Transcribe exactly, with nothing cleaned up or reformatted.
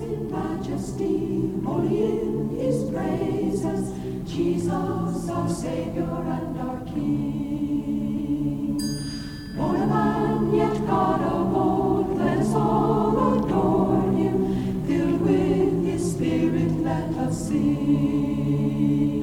in majesty, holy in his praises, Jesus our Savior and our King. Born a man, yet God of old, let us all adore him, filled with his Spirit let us sing.